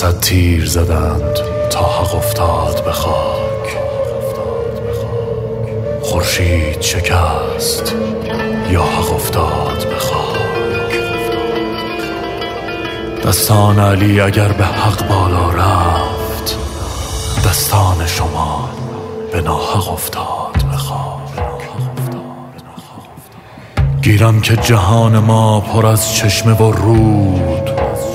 100 تیر زدند تا حق افتاد به خاک. خورشید شکست یا حق افتاد به خاک. دستان علی اگر به حق بالا رفت، دستان شما به ناحق افتاد به خاک. گیرم که جهان ما پر از چشمه و رود،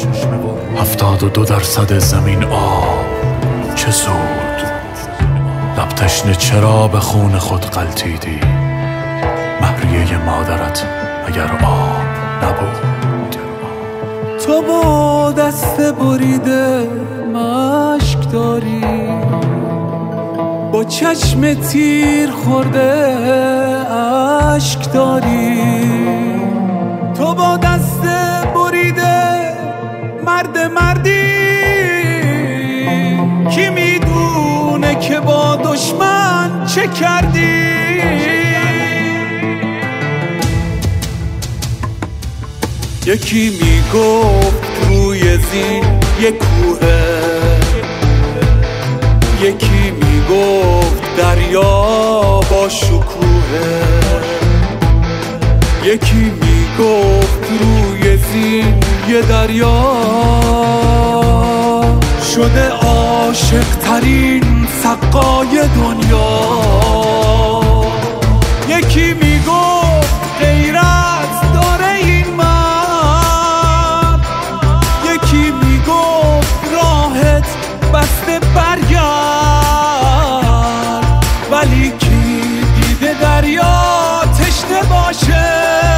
72% زمین آب چه سود. لب تشنه چرا به خون خود غلطیدی، مهریه مادرت اگر آب نبود. تو با دست بریده مشک داری، با چشم تیر خورده اشک داری. تو با دست بریده مردی، کی میدونه که با دشمن چه کردی. یکی میگفت روی زین یک کوهه، یکی میگفت دریا با شکوهه، یکی میگفت روی زین یه دریا شده عاشق ترین سقای دنیا. یکی میگفت غیرت داره این مرد، یکی میگفت راحت بسته برگرد. ولی کی دیده دریا تشنه باشه،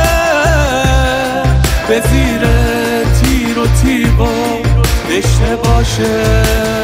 به زیر تیر و تیغ دشنه باشه.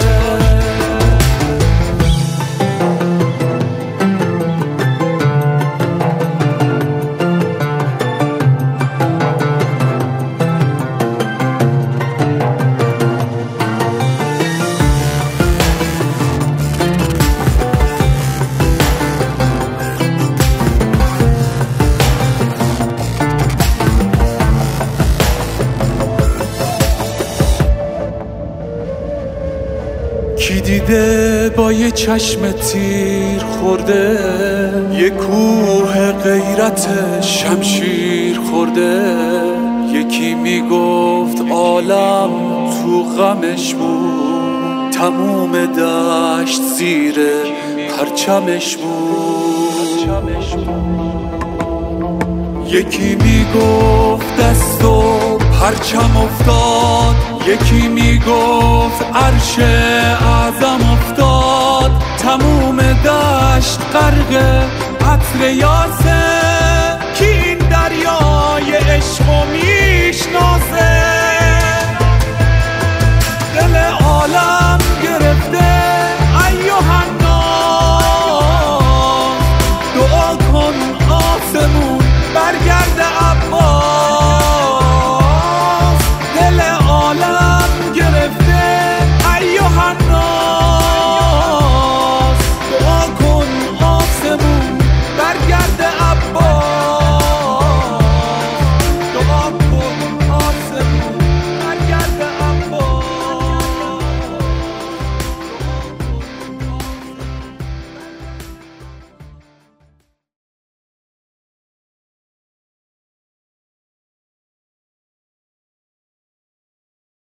کی دیده با یه چشم تیر خورده، یه کوه غیرت شمشیر خورده. یکی میگفت عالم تو غمش بود، تموم دشت زیر پرچمش بود. یکی میگفت دست و پرچم افتاد، یکی میگفت عرش اعظم افتاد. تموم دشت غرق عطر یاسمین